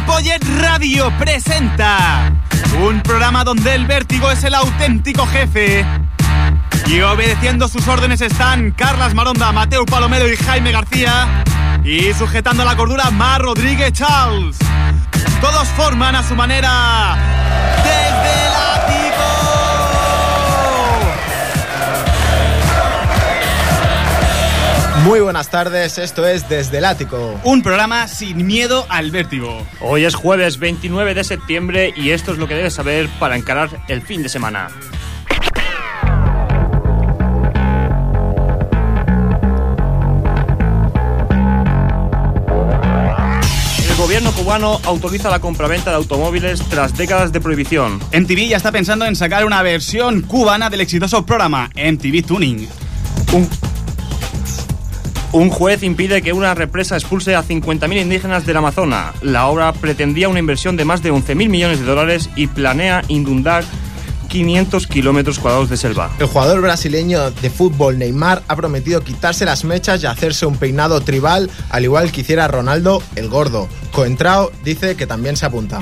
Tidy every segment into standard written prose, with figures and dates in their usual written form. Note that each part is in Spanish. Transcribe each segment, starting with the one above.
Ripollet Radio presenta un programa donde el vértigo es el auténtico jefe. Y obedeciendo sus órdenes están Carlas Maronda, Mateu Palomero y Jaime García. Y sujetando la cordura, Mar Rodríguez Charles. Todos forman a su manera Desde el Ático. Muy buenas tardes, esto es Desde el Ático. Un programa sin miedo al vértigo. Hoy es jueves 29 de septiembre y esto es lo que debes saber para encarar el fin de semana. El gobierno cubano autoriza la compraventa de automóviles tras décadas de prohibición. MTV ya está pensando en sacar una versión cubana del exitoso programa MTV Tuning. Un juez impide que una represa expulse a 50.000 indígenas del Amazonas. La obra pretendía una inversión de más de 11.000 millones de dólares y planea inundar 500 kilómetros cuadrados de selva. El jugador brasileño de fútbol Neymar ha prometido quitarse las mechas y hacerse un peinado tribal, al igual que hiciera Ronaldo el Gordo. Coentrao dice que también se apunta.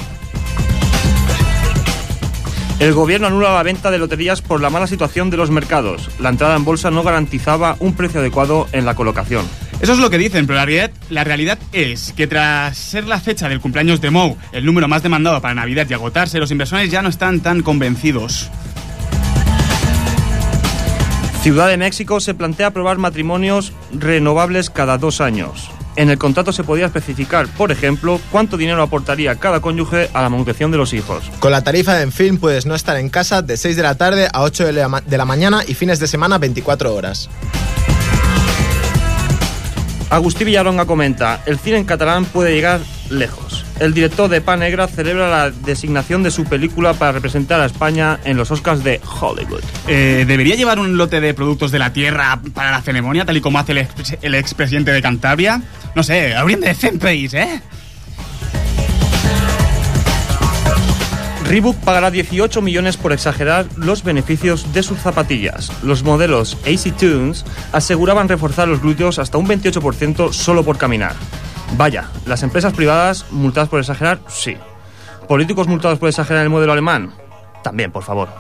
El gobierno anula la venta de loterías por la mala situación de los mercados. La entrada en bolsa no garantizaba un precio adecuado en la colocación. Eso es lo que dicen, pero la realidad es que tras ser la fecha del cumpleaños de Mou, el número más demandado para Navidad y agotarse, los inversores ya no están tan convencidos. Ciudad de México se plantea aprobar matrimonios renovables cada 2 años. En el contrato se podía especificar, por ejemplo, cuánto dinero aportaría cada cónyuge a la manutención de los hijos. Con la tarifa de Enfilm puedes no estar en casa de 6 de la tarde a 8 de la mañana y fines de semana 24 horas. Agustí Villaronga comenta, el cine en catalán puede llegar lejos. El director de Pa Negra celebra la designación de su película para representar a España en los Oscars de Hollywood. ¿Debería llevar un lote de productos de la tierra para la ceremonia, tal y como hace el expresidente de Cantabria? No sé, habrían de hacer país, ¿eh? Reebok pagará 18 millones por exagerar los beneficios de sus zapatillas. Los modelos AC Tunes aseguraban reforzar los glúteos hasta un 28% solo por caminar. Vaya, las empresas privadas multadas por exagerar, sí. ¿Políticos multados por exagerar el modelo alemán? También, por favor.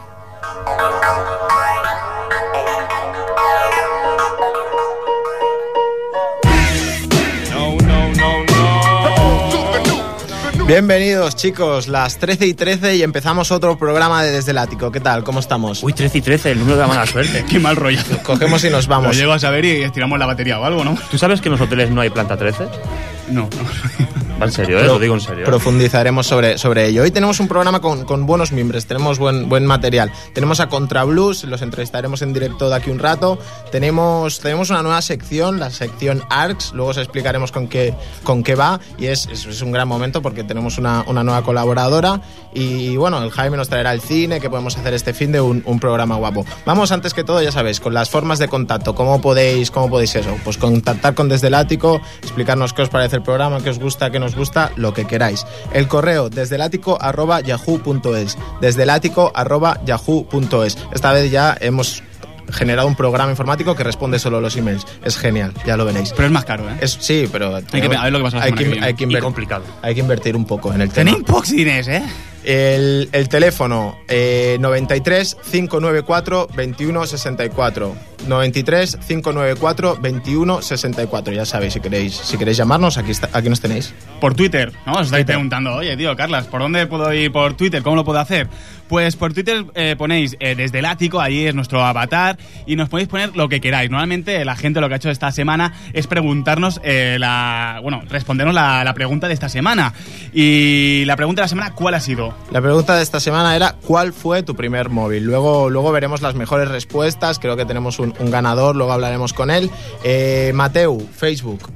Bienvenidos, chicos, las 13:13 y empezamos otro programa de Desde el Ático. ¿Qué tal? ¿Cómo estamos? Uy, 13:13, el número de la mala suerte. Qué mal rollo. Cogemos y nos vamos. Lo llego a saber y estiramos la batería o algo, ¿no? ¿Tú sabes que en los hoteles no hay planta 13? No. Va en serio, lo digo en serio. Profundizaremos sobre ello. Hoy tenemos un programa con buenos miembros, tenemos buen material. Tenemos a Contrablues, los entrevistaremos en directo de aquí un rato. Tenemos una nueva sección, la sección ARCS, luego os explicaremos con qué va. Y es un gran momento porque tenemos una nueva colaboradora. Y bueno, el Jaime nos traerá el cine, que podemos hacer este fin de un programa guapo. Vamos, antes que todo, ya sabéis, con las formas de contacto. ¿Cómo podéis eso? Pues contactar con Desde el Ático, explicarnos qué os parece el programa, qué os gusta, qué nos gusta, lo que queráis. El correo desdelático@yahoo.es, desdelático@yahoo.es. Esta vez ya hemos generado un programa informático que responde solo los emails. Es genial, ya lo veréis. Pero es más caro, ¿eh? Sí, pero a ver lo que pasa la semana que viene. Y complicado. Hay que invertir un poco en el tema. Tenéis pocs diners, ¿eh? El teléfono 93 594 21 64. 93 594 21 64. Ya sabéis, si queréis llamarnos, aquí nos tenéis. Por Twitter, ¿no? Os estáis preguntando, oye, tío, Carlas, ¿por dónde puedo ir por Twitter? ¿Cómo lo puedo hacer? Pues por Twitter ponéis Desde el Ático, ahí es nuestro avatar, y nos podéis poner lo que queráis. Normalmente la gente lo que ha hecho esta semana es preguntarnos, respondernos la pregunta de esta semana. Y la pregunta de la semana, ¿cuál ha sido? La pregunta de esta semana era ¿cuál fue tu primer móvil? Luego veremos las mejores respuestas, creo que tenemos un ganador, luego hablaremos con él. Mateu, Facebook,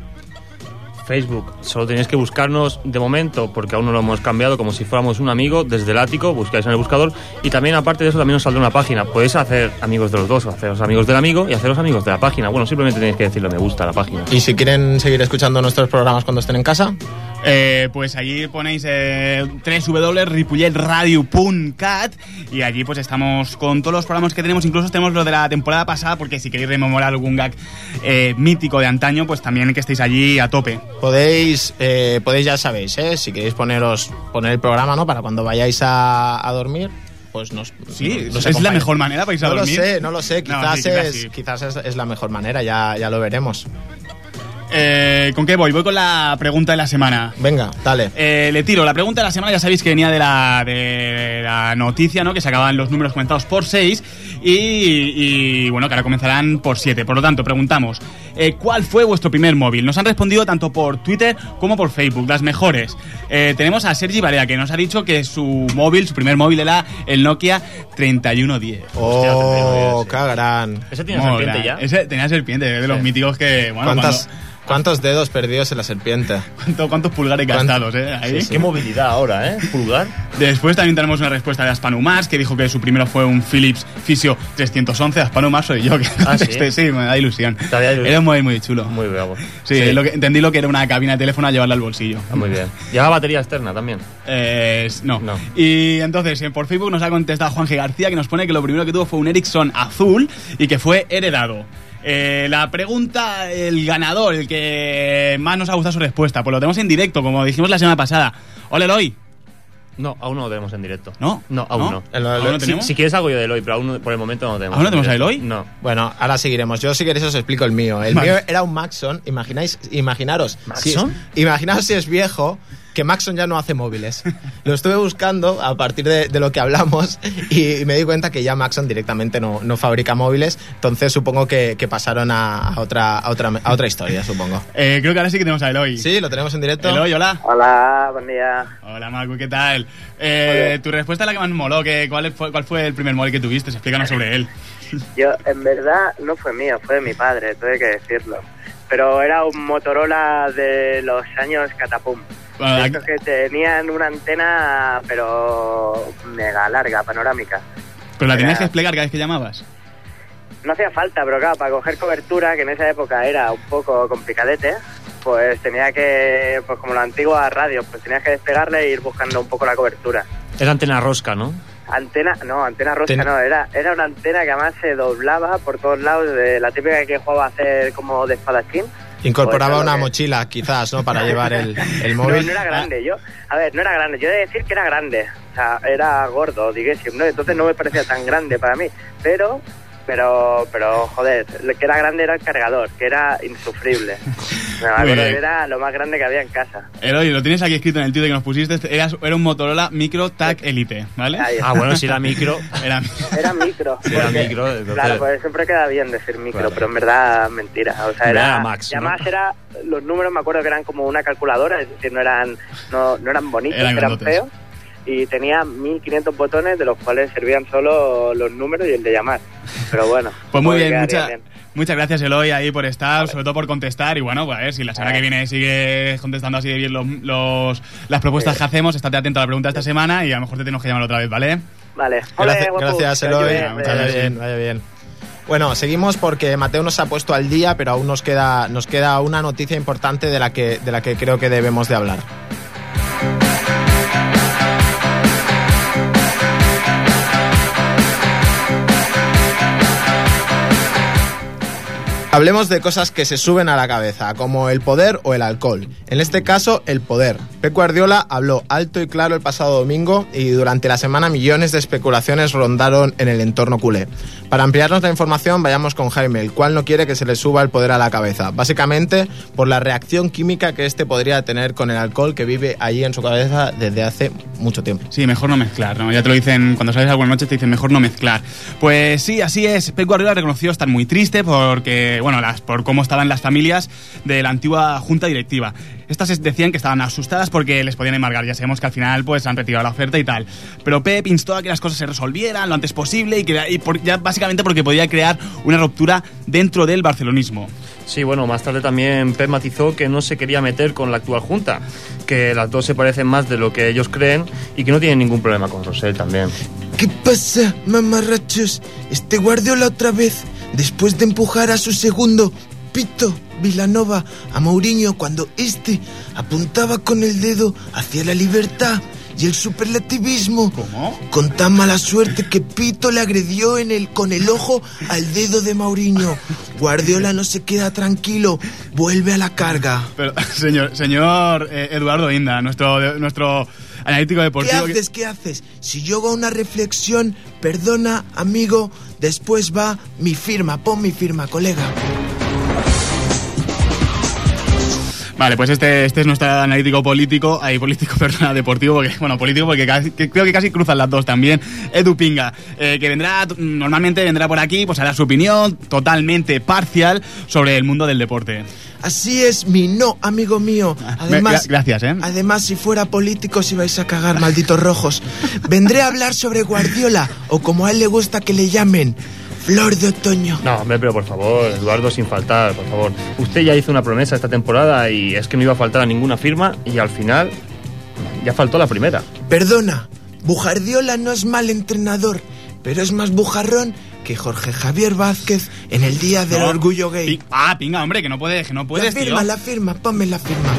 solo tenéis que buscarnos de momento, porque aún no lo hemos cambiado, como si fuéramos un amigo, Desde el Ático, buscáis en el buscador, y también aparte de eso también os saldrá una página. Podéis hacer amigos de los dos, o haceros amigos del amigo y haceros amigos de la página. Bueno, simplemente tenéis que decirle me gusta a la página. Y si quieren seguir escuchando nuestros programas cuando estén en casa, Pues allí ponéis www.ripolletradio.cat y allí pues estamos con todos los programas que tenemos, incluso tenemos los de la temporada pasada, porque si queréis rememorar algún gag mítico de antaño, pues también que estéis allí a tope. Podéis, ya sabéis, si queréis poner el programa, ¿no? Para cuando vayáis a dormir, pues nos es la mejor manera para irse a dormir. No lo sé, quizás es la mejor manera, ya lo veremos. ¿Con qué voy? Voy con la pregunta de la semana. Venga, dale. Le tiro. La pregunta de la semana, ya sabéis que venía de la noticia, ¿no? Que se acababan los números comenzados por 6 y bueno, que ahora comenzarán por 7. Por lo tanto, preguntamos, ¿cuál fue vuestro primer móvil? Nos han respondido tanto por Twitter como por Facebook, las mejores. Tenemos a Sergi Barea, que nos ha dicho que su primer móvil era el Nokia 3110. ¡Oh, qué gran! ¿Ese tiene serpiente ya? Ese tenía serpiente, de los míticos que... Bueno, ¿Cuántos dedos perdidos en la serpiente? ¿Cuántos pulgares gastados, ahí? Sí. Qué movilidad ahora, ¿Pulgar? Después también tenemos una respuesta de Aspanumas, que dijo que su primero fue un Philips Physio 311. Aspanumas soy yo, que sí, me da ilusión. Era un móvil muy chulo. Muy bravo. Sí. Entendí lo que era una cabina de teléfono a llevarla al bolsillo. Muy bien. ¿Lleva batería externa también? No. Y entonces, por Facebook nos ha contestado Juan G. García, que nos pone que lo primero que tuvo fue un Ericsson azul y que fue heredado. La pregunta, el ganador, el que más nos ha gustado su respuesta, pues lo tenemos en directo, como dijimos la semana pasada. Hola, Eloy. No, aún no lo tenemos en directo. ¿No? No, aún no. ¿Aún no tenemos? Si quieres algo yo de Eloy, pero aún por el momento no lo tenemos. ¿Aún no tenemos a Eloy? No. Bueno, ahora seguiremos. Yo, si queréis, os explico el mío. El mío era un Maxon. Imaginaros. ¿Maxon? Imaginaos si es viejo, que Maxon ya no hace móviles. Lo estuve buscando a partir de lo que hablamos y me di cuenta que ya Maxon directamente no fabrica móviles. Entonces supongo que pasaron a otra historia, supongo. Creo que ahora sí que tenemos a Eloy. Sí, lo tenemos en directo. Eloy, hola. Hola, buen día. Hola, Marco, ¿qué tal? Tu respuesta es la que más me moló. ¿Cuál fue el primer móvil que tuviste? Explícanos sobre él. Yo, en verdad, no fue mío, fue de mi padre, tengo que decirlo. Pero era un Motorola de los años Catapum. Estos que tenían una antena, pero mega larga, panorámica. ¿Pero la tenías que desplegar cada vez que llamabas? No hacía falta, pero claro, para coger cobertura, que en esa época era un poco complicadete, pues tenía que, pues como la antigua radio, pues tenías que desplegarle e ir buscando un poco la cobertura. Era antena rosca, ¿no? Antena rosca no, era una antena que además se doblaba por todos lados, de la típica que jugaba a hacer como de espadachín. Incorporaba una mochila, quizás, ¿no? Para llevar el móvil. No era grande, no era grande. Yo he de decir que era grande. O sea, era gordo, digamos, ¿no? Entonces no me parecía tan grande para mí. Pero, joder, lo que era grande era el cargador, que era insufrible. Me acuerdo que era lo más grande que había en casa. Eloy, lo tienes aquí escrito en el Twitter que nos pusiste. Era un Motorola Micro Tag Elite, ¿vale? Bueno, si era micro. Era micro. Si era micro. Entonces... Claro, pues siempre queda bien decir micro, pero en verdad mentira. O sea, era Max. Y además los números me acuerdo que eran como una calculadora, es decir, no eran bonitos, eran feos. Y tenía 1500 botones, de los cuales servían solo los números y el de llamar. Pero bueno. Pues muy bien, muchas gracias, Eloy, ahí por estar, sobre todo por contestar. Y bueno, pues a ver, si la semana que viene sigues contestando así de bien las propuestas que hacemos, estate atento a la pregunta de esta semana y a lo mejor te tenemos que llamar otra vez, ¿vale? Vale. Gracias, Eloy. Vaya bien. Bueno, seguimos porque Mateo nos ha puesto al día, pero aún nos queda una noticia importante de la que creo que debemos de hablar. Hablemos de cosas que se suben a la cabeza, como el poder o el alcohol. En este caso, el poder. Pep Guardiola habló alto y claro el pasado domingo y durante la semana millones de especulaciones rondaron en el entorno culé. Para ampliarnos la información, vayamos con Jaime, el cual no quiere que se le suba el poder a la cabeza. Básicamente, por la reacción química que este podría tener con el alcohol que vive allí en su cabeza desde hace mucho tiempo. Sí, mejor no mezclar, ¿no? Ya te lo dicen, cuando sales alguna noche te dicen mejor no mezclar. Pues sí, así es. Pep Guardiola reconoció estar muy triste porque... por cómo estaban las familias de la antigua junta directiva. Estas decían que estaban asustadas porque les podían embargar. Ya sabemos que al final pues han retirado la oferta y tal. Pero Pep instó a que las cosas se resolvieran lo antes posible ya básicamente porque podía crear una ruptura dentro del barcelonismo. Sí, bueno, más tarde también Pep matizó que no se quería meter con la actual junta, que las dos se parecen más de lo que ellos creen y que no tienen ningún problema con Rosell también. ¿Qué pasa, mamarrachos? Guardiola otra vez, después de empujar a su segundo Pepito Vilanova a Mourinho cuando este apuntaba con el dedo hacia la libertad y el superlativismo. ¿Cómo? Con tan mala suerte que Pito le agredió con el ojo al dedo de Mourinho. Guardiola no se queda tranquilo, vuelve a la carga. Pero, señor Eduardo Inda, nuestro analítico deportivo... ¿Qué haces? Si yo hago una reflexión, perdona, amigo, después va mi firma. Pon mi firma, colega. Vale, pues este es nuestro analítico deportivo, porque creo que casi cruzan las dos también. Edu Pinga, que normalmente vendrá por aquí, pues a dar su opinión totalmente parcial sobre el mundo del deporte. Así es, amigo mío. Además, gracias, Además, si fuera político, os ibais a cagar, malditos rojos. Vendré a hablar sobre Guardiola, o como a él le gusta que le llamen, Flor de Otoño. No, hombre, pero por favor, Eduardo, sin faltar, por favor. Usted ya hizo una promesa esta temporada y es que no iba a faltar a ninguna firma y al final ya faltó la primera. Perdona, Guardiola no es mal entrenador, pero es más bujarrón que Jorge Javier Vázquez en el Día del Orgullo Gay. Pinga, hombre, que no puedes, La firma, ponme la firma.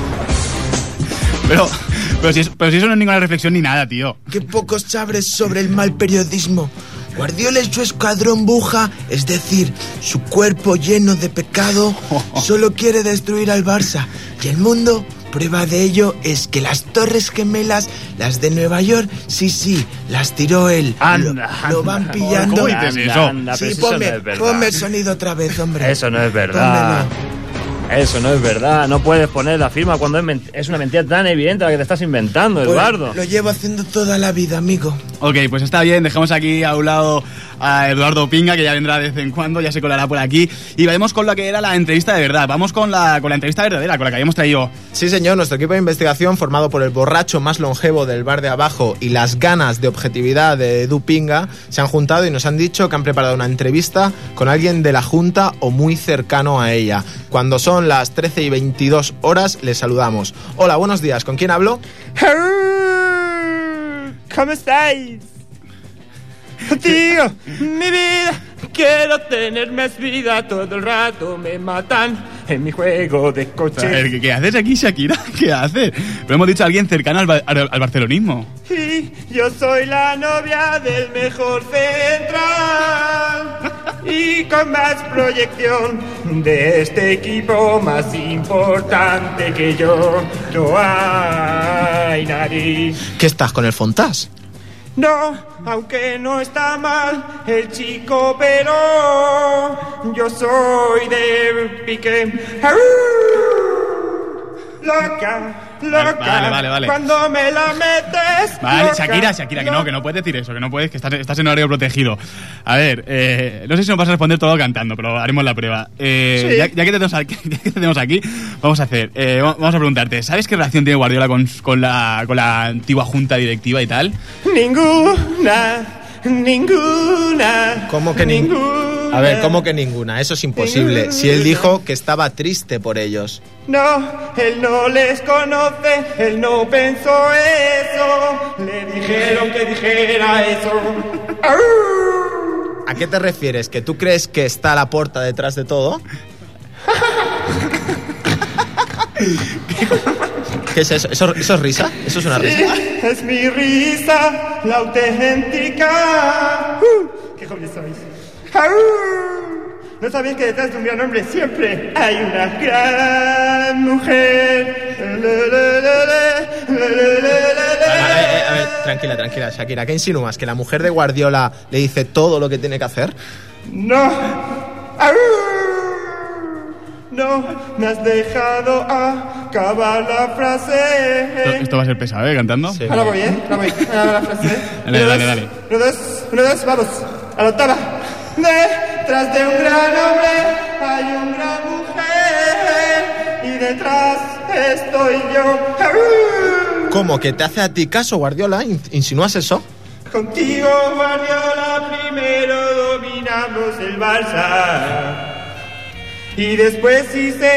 Pero si eso no es ninguna reflexión ni nada, tío. Qué pocos sabres sobre el mal periodismo. Guardiola y su escuadrón buja, es decir, su cuerpo lleno de pecado, solo quiere destruir al Barça. Y el mundo, prueba de ello es que las Torres Gemelas, las de Nueva York, sí, las tiró él. Lo van pillando. ¿Cómo dices eso? Sí, ponme el sonido otra vez, hombre. Eso no es verdad. Pónmelo. Eso no es verdad, no puedes poner la firma cuando es una mentira tan evidente la que te estás inventando, Eduardo. Pues lo llevo haciendo toda la vida, amigo. Ok, pues está bien, dejamos aquí a un lado a Eduardo Pinga, que ya vendrá de vez en cuando, ya se colará por aquí. Y vamos con lo que era la entrevista de verdad, vamos con la entrevista verdadera, con la que habíamos traído. Sí, señor, nuestro equipo de investigación, formado por el borracho más longevo del bar de abajo y las ganas de objetividad de Edu Pinga, se han juntado y nos han dicho que han preparado una entrevista con alguien de la Junta o muy cercano a ella. Cuando son las 13:22 horas, les saludamos. Hola, buenos días, ¿con quién hablo? ¿Cómo estáis? Tío, mi vida, quiero tener más vida, todo el rato me matan en mi juego de coche. A ver, ¿qué haces aquí, Shakira? ¿Qué haces? Pero hemos dicho a alguien cercano al barcelonismo. Y yo soy la novia del mejor central y con más proyección de este equipo más importante que yo. No hay nadie. ¿Qué estás, con el Fontás? No, aunque no está mal el chico, pero yo soy de Piqué. Loca. Vale. Cuando me la metes. Vale, loca, Shakira, que no puedes decir eso, que no puedes, que estás en horario protegido. A ver, no sé si nos vas a responder todo cantando, pero haremos la prueba. Sí. Ya que te tenemos aquí, vamos a preguntarte, ¿sabes qué relación tiene Guardiola con la antigua junta directiva y tal? Ninguna. ¿Cómo que ninguna? A ver, ¿cómo que ninguna? Eso es imposible. Si él dijo que estaba triste por ellos. No, él no les conoce, él no pensó eso. Le dijeron que dijera eso. ¿A qué te refieres? ¿Que tú crees que está Laporta detrás de todo? ¿Qué es eso? ¿Eso es risa? ¿Eso es una risa? Es mi risa, la auténtica. ¡Qué joven sois! ¿No sabéis que detrás de un gran hombre siempre hay una gran mujer? A ver, tranquila, Shakira. ¿Qué insinúas? ¿Que la mujer de Guardiola le dice todo lo que tiene que hacer? No. No, me has dejado acabar la frase. Esto va a ser pesado, cantando. Sí. Ahora voy, Ahora la frase. Dale. Uno, dos, vamos. A la octava. Detrás de un gran hombre hay una gran mujer y detrás estoy yo. ¿Cómo? ¿Que te hace a ti caso, Guardiola? ¿Insinúas eso? Contigo, Guardiola, primero dominamos el Barça. Y después si es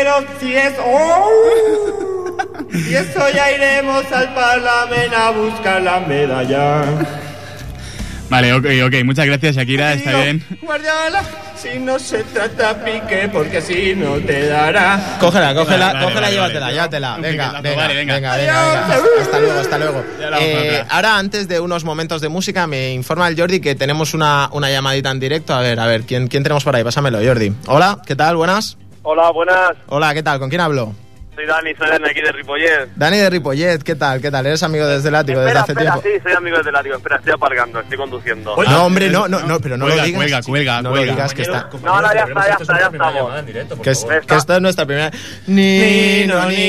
y eso ya iremos al Parlamento a buscar la medalla. Vale, ok, muchas gracias, Shakira, está bien. Guardiola, Si no se trata pique, porque así no te dará. Cógela, Vale, llévatela. Un Venga. piquetazo, vale, venga. Hasta luego. Ya la vamos a otra. Ahora, antes de unos momentos de música, me informa el Jordi que tenemos una llamadita en directo. A ver, ¿quién tenemos por ahí? Pásamelo, Jordi. Hola, ¿qué tal? Buenas. Hola, buenas. Hola, ¿qué tal? ¿Con quién hablo? Soy Dani de aquí de Ripollet. Dani de Ripollet, ¿qué tal? ¿Eres amigo desde el ático desde hace tiempo? Sí, soy amigo del Látigo. Espera, estoy aparcando, estoy conduciendo. Oye, No, hombre, no, pero no Cuelga, lo digas. cuelga. No lo digas que está... No, ya estamos. Que esto es nuestra primera... Ni.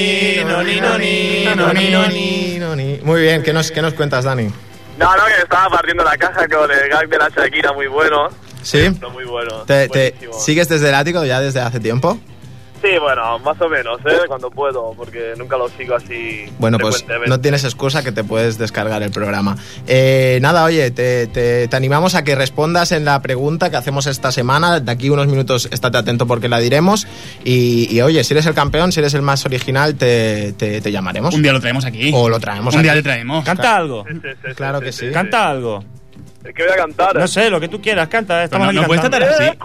Muy bien, ¿qué nos cuentas, Dani? No, que estaba partiendo la caja con el gag de la Shakira, muy bueno. ¿Sí? Muy bueno. ¿Te buenísimo. sigues desde el ático ya desde hace tiempo? Sí, bueno, más o menos, cuando puedo, porque nunca lo sigo así. Bueno, pues frecuentemente. no tienes excusa que te puedes descargar el programa. Nada, oye, te animamos a que respondas en la pregunta que hacemos esta semana. De aquí unos minutos estate atento porque la diremos. Y oye, si eres el campeón, si eres el más original, te llamaremos. Un día lo traemos aquí. O lo traemos Un aquí. día le traemos. Canta algo. Claro que sí. Canta algo. ¿Qué voy a cantar? No sé, lo que tú quieras, canta. Estamos aquí No puedes cantando. tratar así.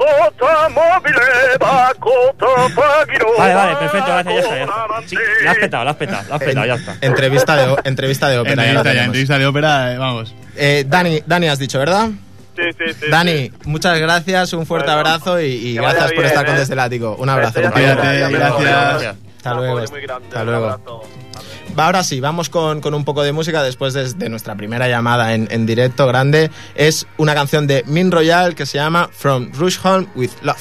Vale, perfecto, gracias, ya está. Sí, la has petado, ya está. Entrevista de ópera. ya la tenemos. Entrevista de ópera, vamos. Dani has dicho, ¿verdad? Sí. Dani, muchas gracias, un fuerte Bueno, abrazo y que vaya gracias por bien, estar con Desde el Ático. Un abrazo. Cuídate, compañero. gracias. Hasta luego. Muy grande, Hasta un luego. abrazo. Ahora sí, vamos con un poco de música después de nuestra primera llamada en directo grande. Es una canción de Min Royal que se llama From Rusholme with Love.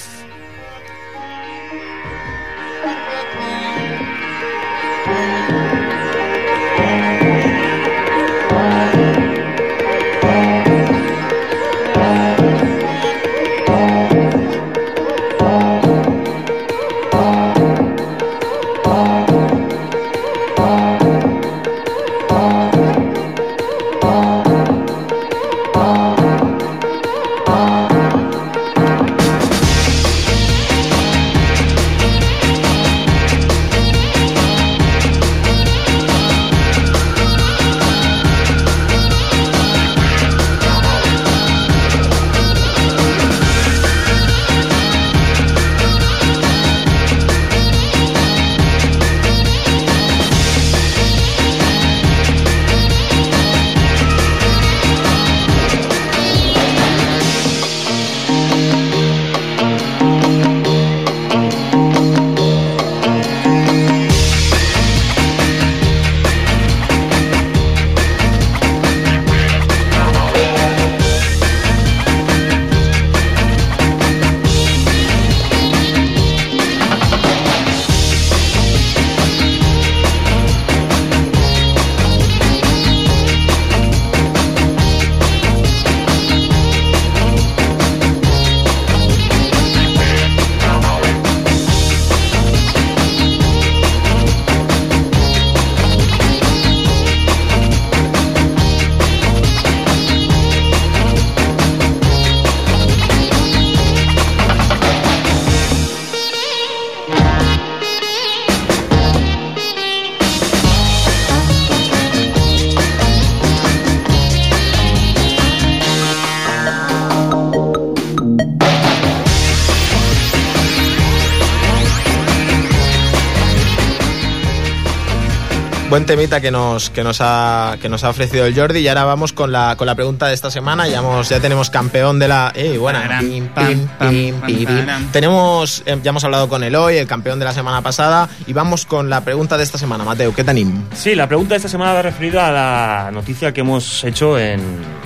Buen temita que nos ha ofrecido el Jordi. Y ahora vamos con la pregunta de esta semana. Ya tenemos campeón de la... buena. Tenemos, ya hemos hablado con Eloy, el campeón de la semana pasada. Y vamos con la pregunta de esta semana. Mateo, ¿qué te anima? Sí, la pregunta de esta semana va referida a la noticia que hemos hecho en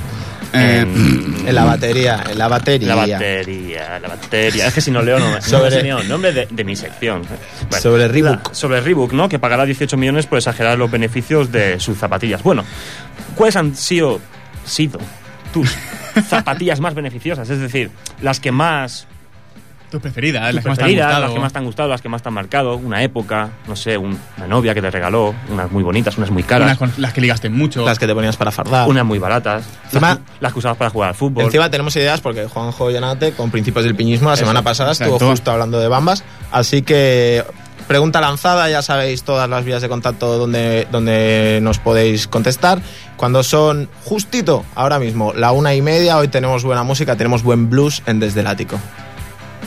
la batería. La batería. Es que si no leo no me enseñado el nombre de mi sección. Bueno, sobre Reebok. Sobre Reebok, ¿no? Que pagará 18 millones por exagerar los beneficios de sus zapatillas. Bueno, ¿cuáles han sido tus zapatillas más beneficiosas? Es decir, las que más... Tus preferidas, las que más te han gustado, las que más te han marcado, una época, no sé, una novia que te regaló, unas muy bonitas, unas muy caras. Las que ligaste mucho. Las que te ponías para fardar. Unas muy baratas. Las que usabas para jugar al fútbol. Encima tenemos ideas porque Juanjo Llanate, con Principios del Piñismo, la semana pasada estuvo justo hablando de bambas. Así que... pregunta lanzada, ya sabéis todas las vías de contacto donde nos podéis contestar. Cuando son justito ahora mismo la 1:30, hoy tenemos buena música, tenemos buen blues en Desde el Ático.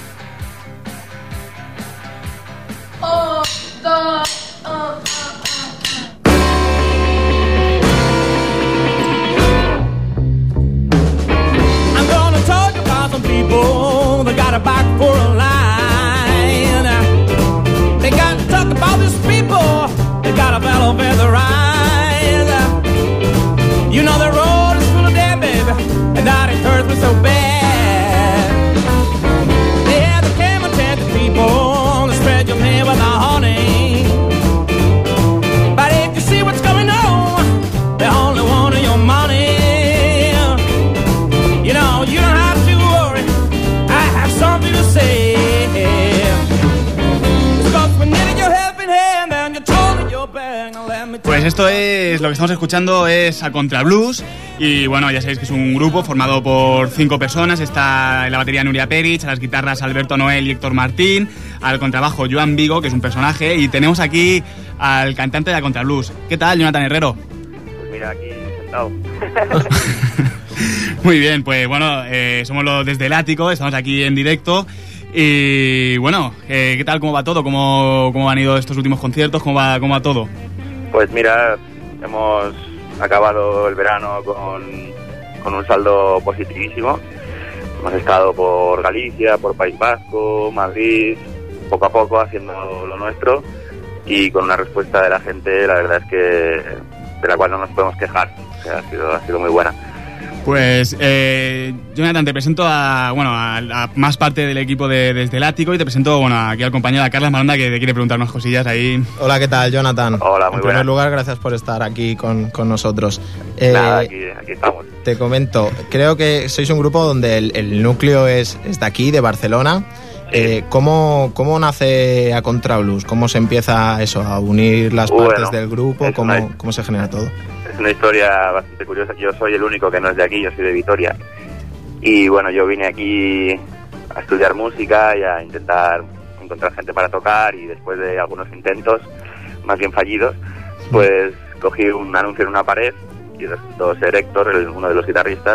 no feather rise. You know the road is full of dead, baby, and that it hurts me so bad. Yeah, there came a chance to people to spread your name with the honey. But if you see what's going on, they only want your money. You know, you don't have to worry, I have something to say. Pues esto es, lo que estamos escuchando es A Contra Blues y bueno, ya sabéis que es un grupo formado por 5 personas. Está en la batería Nuria Perich, a las guitarras Alberto Noel y Héctor Martín, al contrabajo Joan Vigo, que es un personaje, y tenemos aquí al cantante de A Contra Blues. ¿Qué tal, Jonathan Herrero? Pues mira, aquí sentado. Muy bien, pues bueno, somos los Desde el Ático, estamos aquí en directo. Y bueno, ¿qué tal? ¿Cómo va todo? ¿Cómo han ido estos últimos conciertos? ¿Cómo va todo? Pues mira, hemos acabado el verano con un saldo positivísimo. Hemos estado por Galicia, por País Vasco, Madrid, poco a poco haciendo lo nuestro y con una respuesta de la gente, la verdad es que de la cual no nos podemos quejar. O sea, ha sido muy buena. Pues, Jonathan, te presento a más parte del equipo de Desde el Ático y te presento aquí al compañero, a Carlas Maronda, que te quiere preguntar unas cosillas ahí. Hola, ¿qué tal, Jonathan? Hola, muy buenas. En primer lugar, gracias por estar aquí con nosotros. Nada, aquí estamos. Te comento, creo que sois un grupo donde el núcleo es de aquí, de Barcelona. ¿Cómo nace A Contra Blues? ¿Cómo se empieza eso, a unir las partes del grupo? ¿Cómo se genera todo? Es una historia bastante curiosa. Yo soy el único que no es de aquí, yo soy de Vitoria. Y bueno, yo vine aquí a estudiar música y a intentar encontrar gente para tocar, y después de algunos intentos, más bien fallidos, pues cogí un anuncio en una pared y resultó ser Héctor, uno de los guitarristas.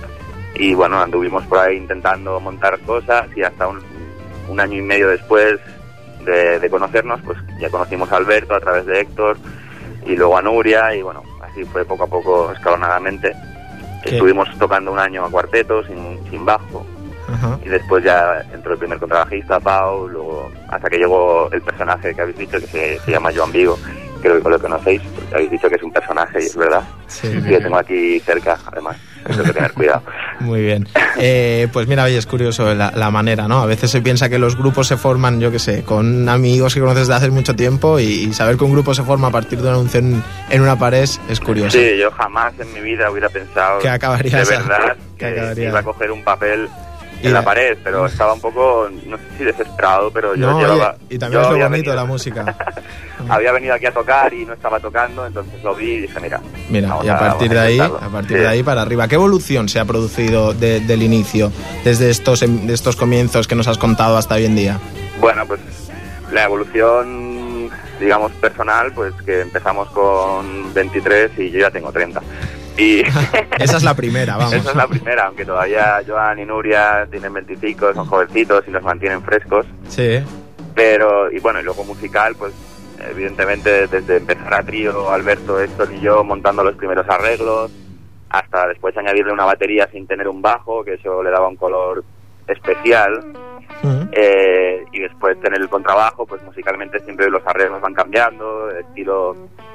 Y bueno, anduvimos por ahí intentando montar cosas y hasta un año y medio después de conocernos, pues ya conocimos a Alberto a través de Héctor y luego a Nuria, y bueno, así fue poco a poco, escalonadamente. Estuvimos tocando un año a cuarteto, sin bajo. Ajá. Y después ya entró el primer contrabajista, Pau, luego hasta que llegó el personaje que habéis dicho, que se llama Joan Vigo. Creo que lo conocéis, porque habéis dicho que es un personaje y es verdad. Sí. Y lo tengo aquí cerca, además. Tengo que tener cuidado. Muy bien. Pues mira, oye, es curioso la manera, ¿no? A veces se piensa que los grupos se forman, yo qué sé, con amigos que conoces desde hace mucho tiempo, y saber que un grupo se forma a partir de un anuncio en una pared es curioso. Sí, yo jamás en mi vida hubiera pensado que acabarías de verdad que iba a coger un papel en la pared, pero estaba un poco, no sé si desesperado, pero yo llevaba... Y también es lo bonito de la música. Había venido aquí a tocar y no estaba tocando, entonces lo vi y dije, mira, y a partir de ahí para arriba. ¿Qué evolución se ha producido del inicio, desde estos comienzos que nos has contado hasta hoy en día? Bueno, pues la evolución, digamos, personal, pues que empezamos con 23 y yo ya tengo 30. Y esa es la primera, vamos. Esa es la primera, aunque todavía Joan y Nuria tienen 25, son jovencitos y nos mantienen frescos. Sí. Pero, y bueno, y luego musical, pues evidentemente desde empezar a trío, Alberto, Héctor y yo montando los primeros arreglos, hasta después añadirle una batería sin tener un bajo, que eso le daba un color especial. Uh-huh. Y después tener el contrabajo, pues musicalmente siempre los arreglos van cambiando, el estilo.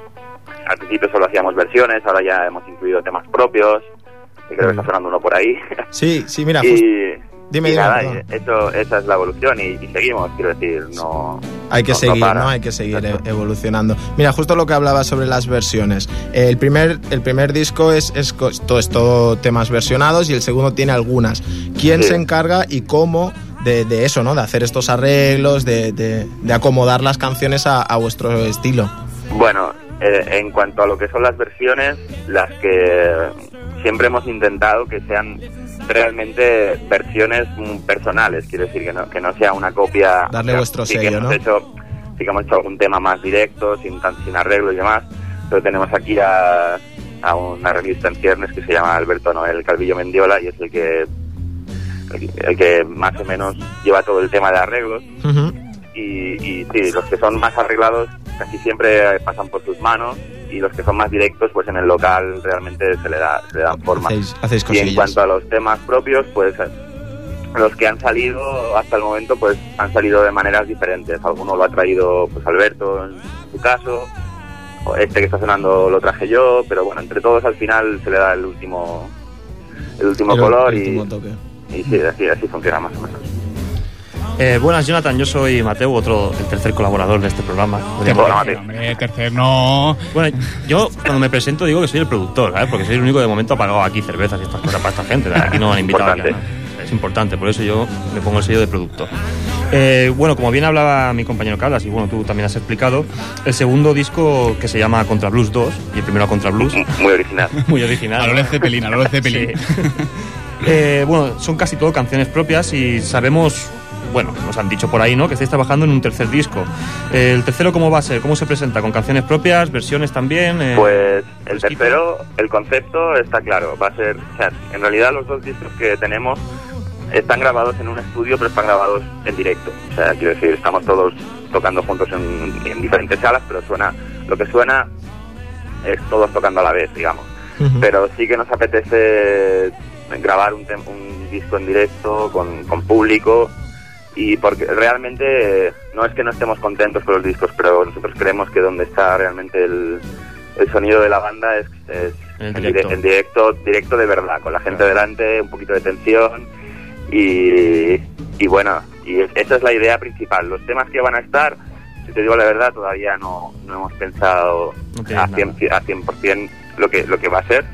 Al principio solo hacíamos versiones, ahora ya hemos incluido temas propios, y creo que está sonando uno por ahí. Sí, mira, dime, esa es la evolución y seguimos, quiero decir, no... Hay que seguir, ¿no? Hay que seguir evolucionando. Mira, justo lo que hablaba sobre las versiones. El primer disco es todo temas versionados, y el segundo tiene algunas. ¿Quién se encarga y cómo de eso, ¿no? De hacer estos arreglos, de acomodar las canciones a vuestro estilo. Bueno, en cuanto a lo que son las versiones, las que siempre hemos intentado que sean realmente versiones personales, quiero decir que no sea una copia. Darle vuestro sello, ¿no? Sí que hemos hecho algún tema más directo, sin arreglo y demás, pero tenemos aquí a un arreglista en ciernes que se llama Alberto Noel Calvillo Mendiola, y es el que más o menos lleva todo el tema de arreglos. Uh-huh. Y sí, los que son más arreglados casi siempre pasan por sus manos, y los que son más directos, pues en el local realmente se le dan forma. Hacéis y en cuanto a los temas propios, pues los que han salido hasta el momento, pues han salido de maneras diferentes. Alguno lo ha traído pues Alberto en su caso, o este que está sonando lo traje yo, pero bueno, entre todos al final se le da el último color, el último toque. Y sí, así funciona más o menos. Buenas, Jonathan, yo soy Mateu, el tercer colaborador de este programa. Hombre, tercer no. Bueno, yo cuando me presento digo que soy el productor, ¿sabes? Porque soy el único de momento ha pagado aquí cervezas y estas cosas para esta gente. Aquí no han invitado a nadie. Es importante, por eso yo me pongo el sello de productor. Bueno, como bien hablaba mi compañero Carlas, y bueno, tú también has explicado, el segundo disco que se llama Contra Blues 2, y el primero Contra Blues. Muy original. Muy original. A lo de Zeppelin, Sí. Bueno, son casi todo canciones propias y sabemos... Bueno, nos han dicho por ahí, ¿no?, que estáis trabajando en un tercer disco. ¿El tercero cómo va a ser? ¿Cómo se presenta? ¿Con canciones propias? ¿Versiones también? Pues el tercero, el concepto está claro. Va a ser... O sea, en realidad los dos discos que tenemos están grabados en un estudio, pero están grabados en directo. O sea, quiero decir, estamos todos tocando juntos en diferentes salas, pero lo que suena es todos tocando a la vez, digamos. Uh-huh. Pero sí que nos apetece grabar un disco en directo con público, y porque realmente no es que no estemos contentos con los discos, pero nosotros creemos que donde está realmente el sonido de la banda es en directo de verdad, con la gente delante, un poquito de tensión, y bueno, y esa es la idea principal. Los temas que van a estar, si te digo la verdad, todavía no hemos pensado a 100% lo que va a ser,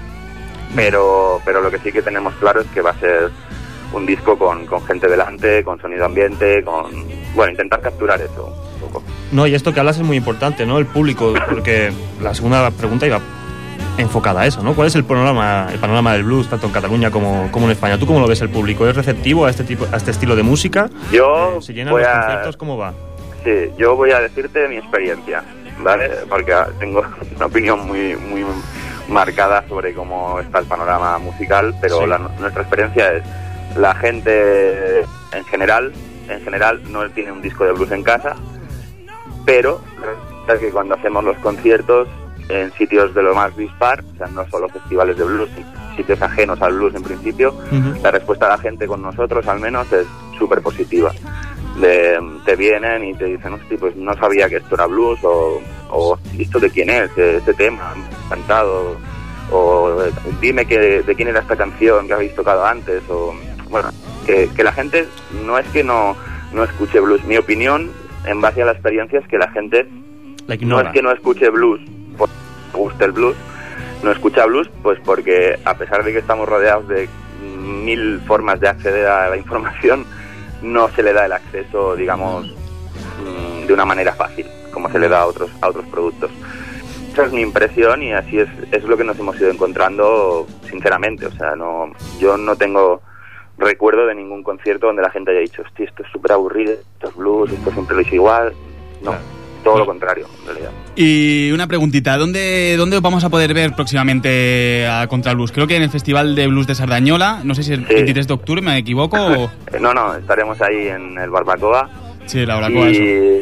pero lo que sí que tenemos claro es que va a ser un disco con gente delante, con sonido ambiente, bueno, intentar capturar eso un poco. No, y esto que hablas es muy importante, ¿no? El público, porque la segunda pregunta iba enfocada a eso, ¿no? ¿Cuál es el panorama del blues, tanto en Cataluña como en España? ¿Tú cómo lo ves el público? ¿Es receptivo a este estilo de música? ¿Se llenan los conciertos? ¿Cómo va? Sí, yo voy a decirte mi experiencia, ¿vale? Porque tengo una opinión muy, muy marcada sobre cómo está el panorama musical, pero sí. Nuestra experiencia es: la gente en general no tiene un disco de blues en casa, pero resulta que cuando hacemos los conciertos en sitios de lo más dispar, o sea, no solo festivales de blues, sitios ajenos al blues en principio, uh-huh, la respuesta de la gente con nosotros al menos es súper positiva. Te vienen y te dicen, hostia, pues no sabía que esto era blues, o ¿esto de quién es? Este tema cantado, o dime de quién era esta canción que habéis tocado antes, o bueno, que la gente no es que no escuche blues. Mi opinión, en base a la experiencia, es que la gente no es que no escuche blues porque le guste el blues, no escucha blues pues porque, a pesar de que estamos rodeados de 1000 formas de acceder a la información, no se le da el acceso, digamos, de una manera fácil, como se le da a otros productos. Esa es mi impresión, y así es lo que nos hemos ido encontrando, sinceramente. O sea, yo no tengo recuerdo de ningún concierto donde la gente haya dicho, hostia, esto es súper aburrido, esto es blues, esto siempre lo hice igual. No, todo lo contrario, en realidad. Y una preguntita, ¿dónde vamos a poder ver próximamente a Contra Blues? Creo que en el Festival de Blues de Sardañola, no sé si el 23 de octubre, ¿me equivoco? O... No, estaremos ahí en el Barbacoa. Sí, la Barbacoa, eso.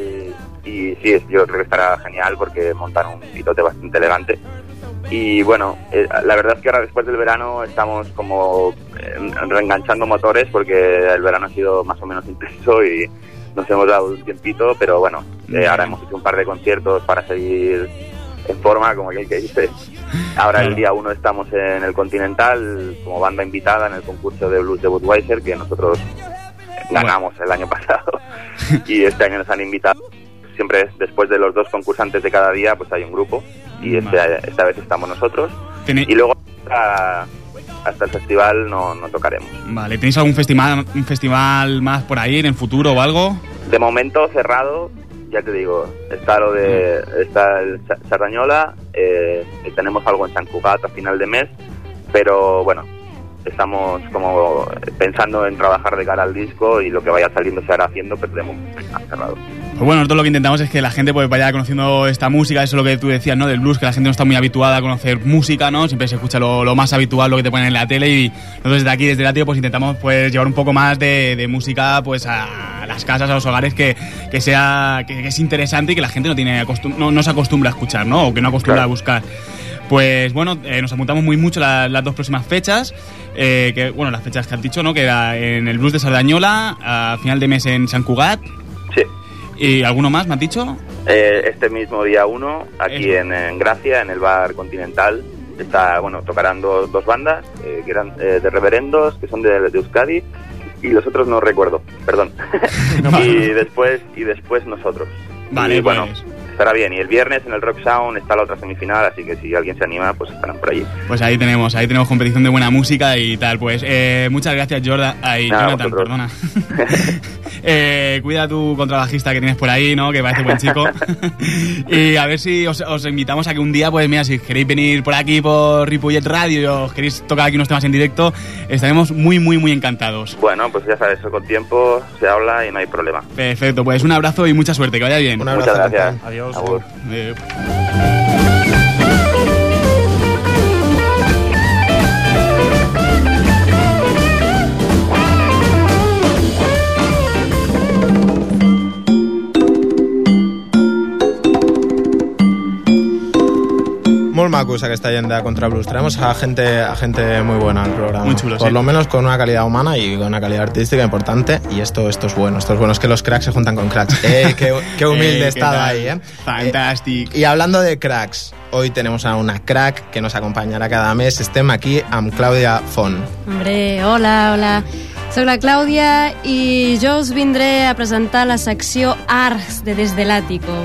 Y sí, yo creo que estará genial porque montan un pitote bastante elegante. Y bueno, la verdad es que ahora, después del verano, estamos como reenganchando motores, porque el verano ha sido más o menos intenso y nos hemos dado un tiempito, pero bueno, ahora hemos hecho un par de conciertos para seguir en forma, como aquel que dice. Ahora el día 1 estamos en el Continental como banda invitada en el concurso de blues de Budweiser, que nosotros ganamos el año pasado, y este año nos han invitado. Siempre después de los 2 concursantes de cada día, pues hay un grupo, y esta vez estamos nosotros. Y luego hasta el festival no tocaremos. Vale, ¿tenéis algún festival más por ahí en el futuro o algo? De momento cerrado, ya te digo, está el Sardañola, tenemos algo en Sant Cugat a final de mes, pero bueno, estamos como pensando en trabajar de cara al disco, y lo que vaya saliendo se hará haciendo, pero de momento está cerrado. Pues bueno, nosotros lo que intentamos es que la gente pues vaya conociendo esta música, eso es lo que tú decías, ¿no? Del blues, que la gente no está muy habituada a conocer música, ¿no? Siempre se escucha lo más habitual, lo que te ponen en la tele, y nosotros desde aquí, desde Latio, pues intentamos pues llevar un poco más de música pues a las casas, a los hogares, que es interesante y que la gente no se acostumbra a escuchar, ¿no? O que no acostumbra a buscar. Pues bueno, nos apuntamos muy mucho las 2 próximas fechas, que bueno, las fechas que has dicho, ¿no? Que era en el Blues de Sardañola, a final de mes en Sant Cugat. Sí. ¿Y alguno más, me has dicho? Este mismo día 1, aquí en Gracia, en el bar Continental, tocarán dos bandas que eran de Reverendos, que son de Euskadi, y los otros no recuerdo, perdón. y después nosotros. Vale, y bueno, pues estará bien. Y el viernes en el Rock Sound está la otra semifinal, así que si alguien se anima, pues estarán por allí. Pues ahí tenemos competición de buena música y tal. Pues muchas gracias, Jonathan, perdona. Cuida a tu contrabajista que tienes por ahí, ¿no? Que parece buen chico. Y a ver si os invitamos a que un día, pues mira, si queréis venir por aquí, por Ripollet Radio, y os queréis tocar aquí unos temas en directo, estaremos muy, muy, muy encantados. Bueno, pues ya sabes, eso con tiempo se habla y no hay problema. Perfecto, pues un abrazo y mucha suerte, que vaya bien. Un abrazo. Muchas gracias. Adiós. Agur. Molt macos aquesta gent de Contrablues. Traemos a gente muy buena al programa. Muy chulo, Por sí. lo menos con una calidad humana y con una calidad artística importante. Y esto es bueno. Esto es bueno. Es que los cracks se juntan con cracks. Qué humilde estaba ahí, ¿eh? Fantástico. Y hablando de cracks, hoy tenemos a una crack que nos acompañará cada mes. Estem aquí amb Clàudia Font. Hombre, hola. Soc la Clàudia i jo us vindré a presentar la secció Arts de Des de l'Àtico.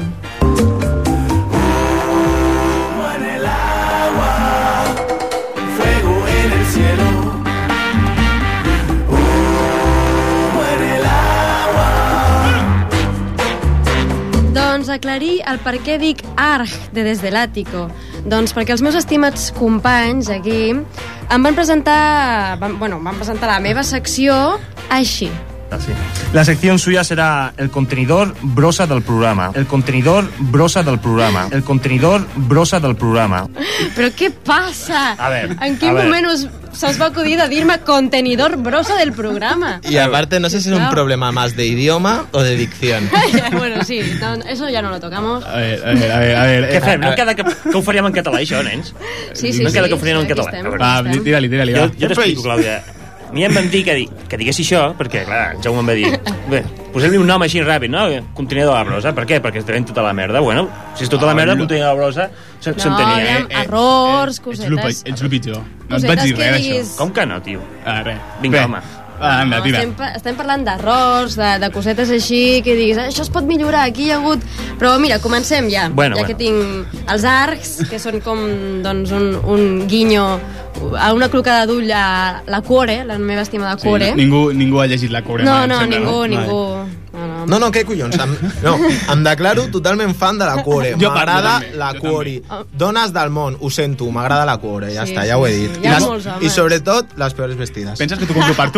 Doncs aclarir el per què dic Arg de Des de l'Àtico. Doncs perquè els meus estimats companys aquí em van presentar la meva secció així. Así. La sección suya será el contenidor brosa del programa. El contenidor brosa del programa. El contenidor brosa del programa. Però què passa? A ver, en quin moment se'ls va acudir de dir-me contenidor brosa del programa? Y aparte, no sé si es un problema más de idioma o de dicción. Bueno, sí, no, eso ya no lo tocamos. A ver. Què fem? No queda que ho faríem en català, això, nens? Sí. No queda que ho faríem en aquí català. estem, Va, aquí estem. tira-li, va. Jo t'explico, Clàudia. A mi em van dir que digués això, perquè, clar, Jaume em va dir, bé, posem-li un nom així ràpid, no? Contenidor de brosa. Per què? Perquè es traiem tota la merda. Bueno, si és tota la merda, contenidor de brosa, s'entenia. aviam, errors, cosetes. Ets el pitjor. No et Cosetes vaig dir que res, diguis- d'això. Com que no, tio? Res. Vinga, Bé. home. Va, anda, tira. Estem parlant d'errors, de cosetes així, que diguis, això es pot millorar, aquí hi ha hagut... Però mira, comencem ja, Bueno. que tinc els arcs, que són com doncs, un guinyo, a una clocada d'ull a la Cuore, la meva estimada Cuore. Ningú ha llegit la Cuore. No, em sembla, ningú. No, què collons? Em declaro totalment fan de la Cuore. Jo M'agrada també, la jo Cuore. Dones del món, ho sento, m'agrada la Cuore, ja Sí, està, sí, ja ho he sí. dit. Hi ha I molts homes. I sobretot, les peores vestides. Penses que t'ho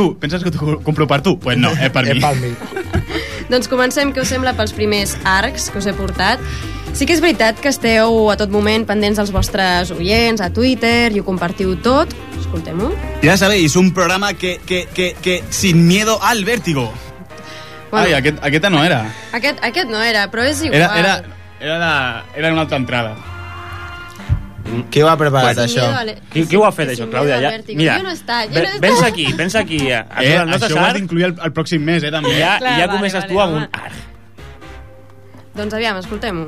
compro per tu? Pues no, és per mi. Per mi. Doncs comencem, què us sembla, pels primers arcs que us he portat. Sí que és veritat que esteu a tot moment pendents dels vostres oients, a Twitter, i ho compartiu tot. Escoltem-ho. Ya sabéis, un programa que sin miedo al vértigo. Bueno. Ai, aquesta no era. Aquest no era, però és igual. Era una altra entrada. Qui ho ha preparat, Sin això? miedo al- Qui ho ha fet, això, Sin Clàudia? miedo al Ja, vértigo. mira, Jo no he estat. Pensa aquí. No això ho has t'assar, d'incluir el pròxim mes, també. i ja Clar, comences vale, tu amb home. un arg. Doncs aviam, escoltem-ho.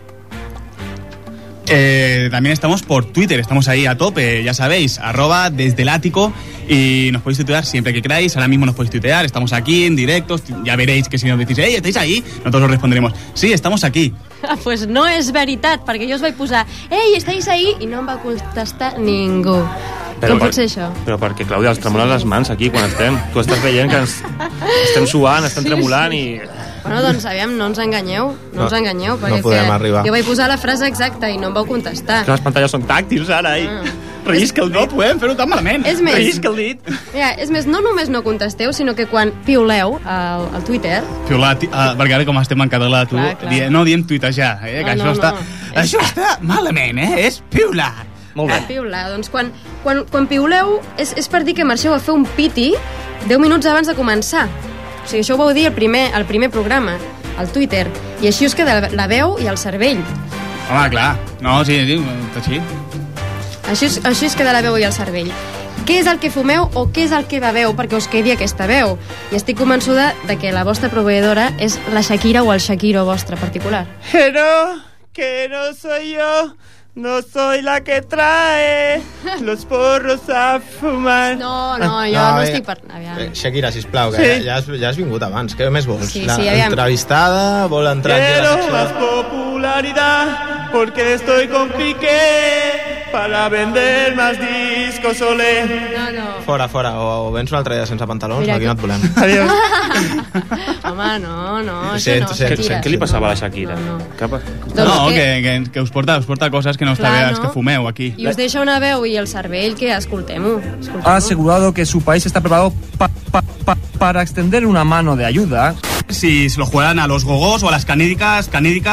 También estamos por Twitter, estamos ahí a tope, ya sabéis, @desde el ático, y nos podéis tuitear siempre que queráis. Ahora mismo nos podéis tuitear, estamos aquí en directo, ya veréis que si nos decís, hey, ¿estáis ahí? Nosotros os responderemos, sí, estamos aquí. Pues no és veritat, perquè jo us vaig posar ei, estàs ahí? I no em va contestar ningú. Com pot ser això? Però perquè, Clàudia, els tremolen les mans aquí quan estem. Tu estàs veient que estem suant, estem tremolant i... Bueno, doncs, aviam, no ens enganyeu, No, ens enganyeu, perquè no podem que arribar. jo vaig posar la frase exacta i no em vau contestar. Les pantalles són tàctils, ara, i... Rellisca el dit. No podem fer-ho tan malament. És més, Rellisca el dit. mira, és més, no només no contesteu, sinó que quan piuleu al Twitter, Piular, perquè ara com estem en català, tu, Clar, clar. no diem tuitejar, que No, això, no. això està malament, és piular. Molt bé. piular, doncs quan piuleu és per dir que marxeu a fer un piti 10 minuts abans de començar. O sigui, això ho vau dir al primer programa, al Twitter, i així us queda la veu i el cervell. Home, clar. No, sí, així. Així es queda la veu i el cervell. què és el que fumeu o què és el que beveu perquè us quedi aquesta veu. I estic convençuda de que la vostra proveïdora és la Shakira o el Shakiro vostre particular. Que no soy yo, no soy la que trae los porros a fumar. No, jo no estic per... Shakira, sisplau, que ja has vingut abans. Què més vols? Sí, aviam. Entrevistada, vol entrar aquí a la secció? Más popularidad porque estoy con Piqué para vender más discos, olé. No. Fora, o vens un altre dia sense pantalons, mira, aquí no et volem. Adiós. Home, no, Sí, què li passava a la Shakira? Que us porta coses que no està bé, que fumeu aquí. I us deixa una veu i el cervell que escoltem-ho. Ha asegurado que su país está preparado para extender una mano de ayuda. Si se lo juegan a los gogos o a las canídicas,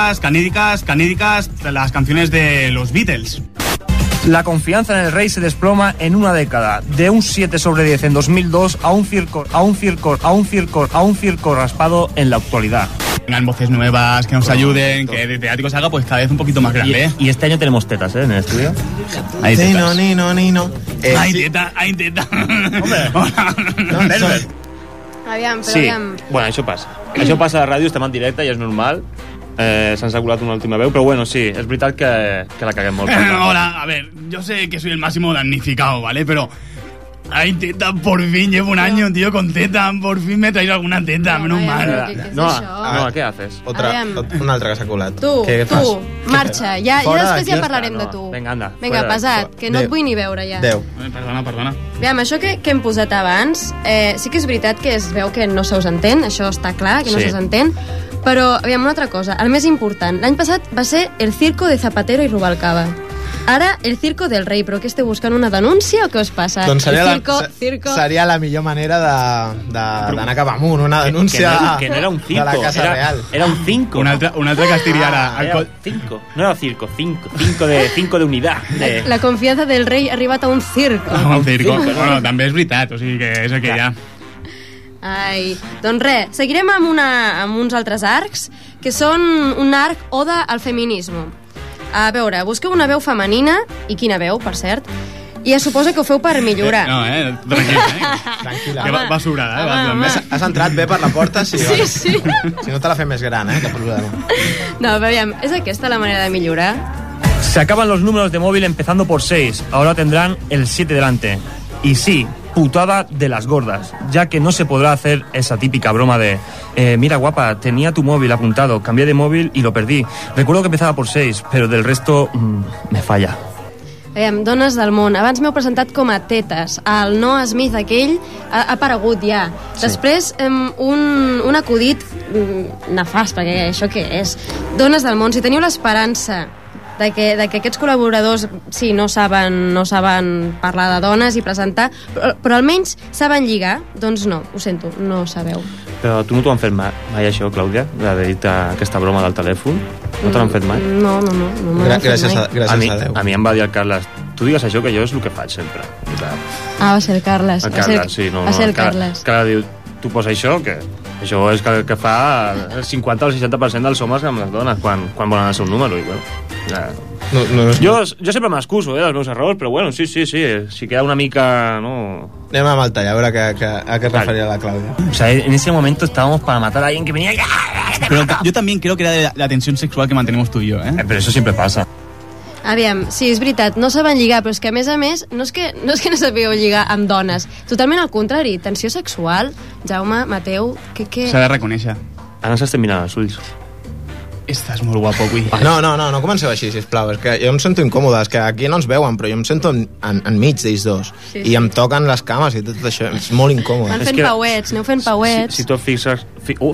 las canciones de los Beatles. La confianza en el rey se desploma en una década, de un 7/10 en 2002 a un circo raspado en la actualidad. Vengan voces nuevas, que nos ayuden, que el teatro se haga pues cada vez un poquito más grande. Y este año tenemos tetas, en el estudio. Hay tetas. Nino. Hay teta. Hombre. Aviam, però sí. aviam. Bueno, això passa. Això passa a la ràdio, estem en directe i és normal. S'han colat una última veu, però bueno, sí, és veritat que la caguem molt. Ahora, a ver, yo sé que soy el máximo damnificado, ¿vale? Pero hay teta, por fin, llevo un año, tío, con teta, por fin me he traído alguna teta, menos mal. No, què haces? Un altre que s'ha colat. Tu, marxa, ja després ja parlarem de tu. Vinga, anda. Vinga, pesat, que no et vull ni veure ja. 10. Perdona. Aviam, això que hem posat abans, sí que és veritat que es veu que no se us entén, això està clar, que no se us entén, però, aviam, una altra cosa, el més important, l'any passat va ser el circo de Zapatero i Rubalcaba. Ara, el circo del rei, però què esteu buscant, una denúncia o què us passa? Doncs seria la millor manera d'anar cap amunt, una denúncia que no era un circo, de la Casa Real. Era un cinco. Un altre que es tiriara. Era cinco, no era circo, cinco de unidad. La confiança del rei ha arribat a un circo. Un circo. Bueno, també és veritat, o sigui que és el que hi ha. Ai, doncs res, seguirem amb uns altres arcs, que són un arc oda al feminisme. A veure, busqueu una veu femenina, i quina veu, per cert, i es suposa que ho feu per millorar. Tranquil·la. Que va sobrada, Has entrat bé per la porta? Sí. Sí. Si no te la fem més gran, que problema. No, veiem, és aquesta la manera de millorar? Se acaban los números de móvil empezando por 6, ahora tendrán el 7 delante. Y sí, putada de las gordas, ya que no se podrá hacer esa típica broma de mira guapa, tenía tu móvil apuntado, cambié de móvil y lo perdí. Recuerdo que empezaba por 6, pero del resto me falla. Veiem, dones del món. Abans m'heu presentat com a tetes. El Noah Smith aquell ha aparegut ja. Sí. Després, un acudit nefast, perquè això què és? Dones del món, si teniu l'esperança de que aquests col·laboradors sí, no saben parlar de dones i presentar, però almenys saben lligar, doncs no, ho sento, no sabeu. Però tu no t'ho han fet mai això, Clàudia? D'haver dit aquesta broma del telèfon? No te l'han fet mai? No gràcies a Déu. A mi em va dir el Carles, tu digues això que jo és el que faig sempre. Va ser el Carles. El Carles, sí. Va ser el Carles. Clar, diu, tu posa això, que això és que fa el 50 o el 60% dels homes amb les dones quan volen el seu número, i bueno... Jo sempre m'excuso dels meus errors, però bueno, sí, si queda una mica, no... Anem amb el tall, a veure a què es referia la Clàudia. O sea, en ese momento estábamos para matar a alguien que venía... Pero yo también creo que era de la tensión sexual que mantenemos tú y yo, ¿eh? Pero eso siempre pasa. Aviam, sí, és veritat, no saben lligar, però és que a més, no és que no sabeu lligar amb dones, totalment al contrari, tensió sexual. Jaume, Mateu, què... S'ha de reconèixer. Ara s'estem mirant els ulls. Estàs molt guapo avui. No comenceu així, sisplau. És que jo em sento incòmode, és que aquí no ens veuen, però jo em sento enmig d'ells dos. Sí. I em toquen les cames i tot això. És molt incòmode. Van fent pauets, aneu fent pauets. Si tu et fixes... Si tu